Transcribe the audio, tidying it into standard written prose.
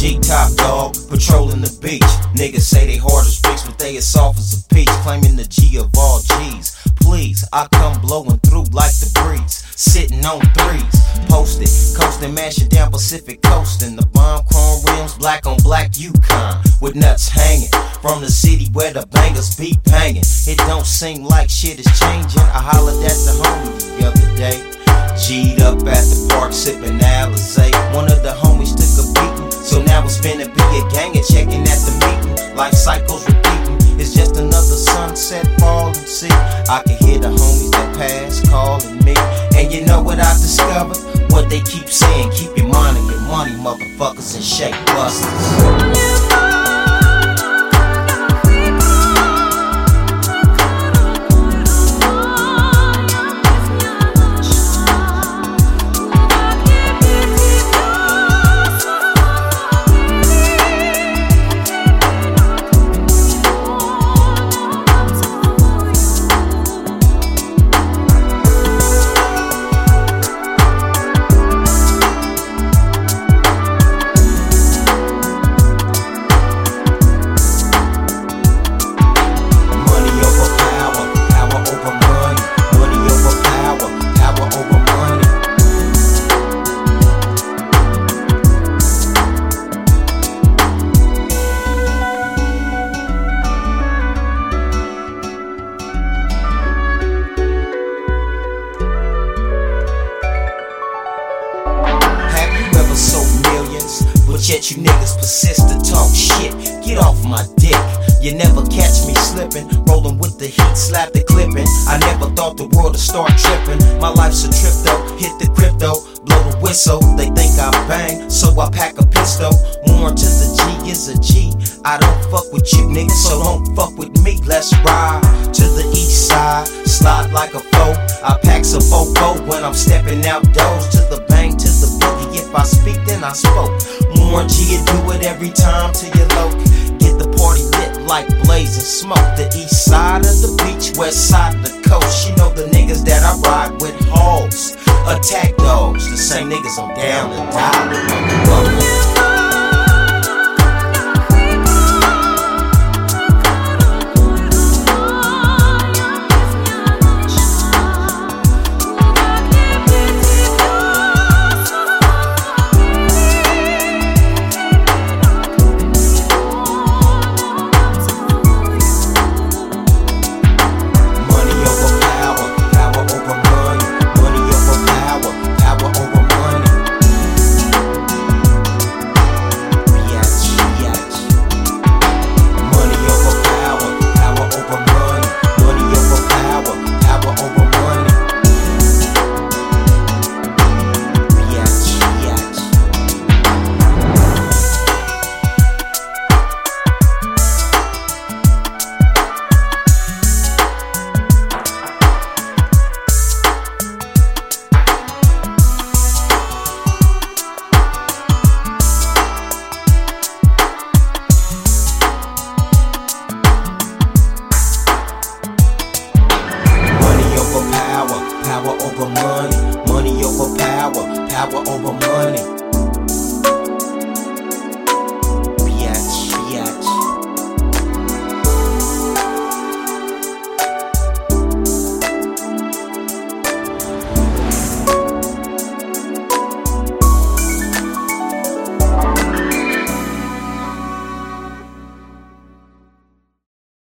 G-top dog, patrolling the beach. Niggas say they hard as bricks, but they as soft as a peach. Claiming the G of all G's. Please, I come blowing through like the breeze. Sitting on threes, posted, coasting, mashing down Pacific coast. And the bomb chrome rims, black on black Yukon, with nuts hanging from the city where the bangers be banging. It don't seem like shit is changing. I hollered at the homie the other day, G'd up at the park sipping Alizé. One of the homies took a beating, so now it's finna be a gang and checking at the meeting. Life cycles repeating, it's just another sunset falling. See, I can hear the homies that pass calling me. And you know what I discovered? What they keep saying, keep your mind on your money, motherfuckers, and shake busters. But yet you niggas persist to talk shit. Get off my dick. You never catch me slipping, rolling with the heat, slap the clipping. I never thought the world would start tripping. My life's a trip though, hit the crypto, blow the whistle. They think I bang, so I pack a pistol. More to the G is a G. I don't fuck with you niggas, so don't fuck with me. Let's ride to the east side, slide like a foe. I pack some fofo when I'm stepping outdoors. To the bang, to the boogie. If I speak, then I spoke. More G, you do it every time till you low. Get the party lit like blazing smoke. The east side of the beach, west side of the coast. You know the niggas that I ride with, hogs, attack dogs. The same niggas I'm down to die with, motherfuckers. Power over money, money over power, power over money.